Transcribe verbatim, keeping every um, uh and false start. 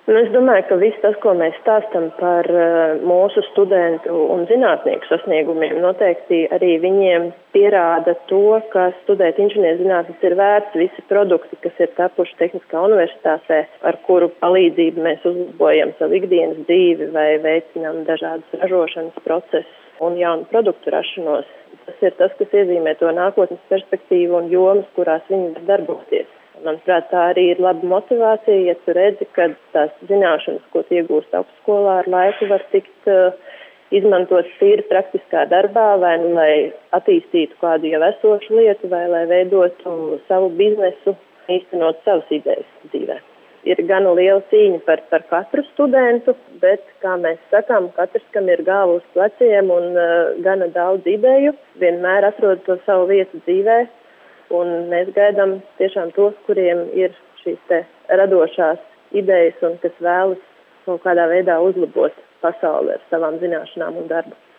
Nu, es domāju, ka viss tas, ko mēs stāstam par uh, mūsu studentu un zinātnieku sasniegumiem, noteikti arī viņiem pierāda to, ka studēt inženierzinātnes ir vērts. Visi produkti, kas ir tapuši Tehniskā universitātē, ar kuru palīdzību mēs uzlabojam savu ikdienas dzīvi vai veicinām dažādus ražošanas procesus un jaunu produktu rašanos. Tas ir tas, kas iezīmē to nākotnes perspektīvu un jomas, kurās viņi var darboties. Manuprāt, tā arī ir laba motivācija, ja tu redzi, ka tās zināšanas, ko tu iegūst augstskolā, ar laiku var tikt uh, izmantot tīri praktiskā darbā, vai nu, lai attīstītu kādu jau esošu lietu, vai lai veidotu savu biznesu, īstenot savas idejas dzīvē. Ir gana liela cīņa par, par katru studentu, bet, kā mēs sakām, katrs, kam ir galva uz pleciem un uh, gana daudz ideju, vienmēr atrod to savu vietu dzīvē. Un mēs gaidām tiešām tos, kuriem ir šīs te radošās idejas un kas vēlas kaut kādā veidā uzlabot pasauli ar savām zināšanām un darbu.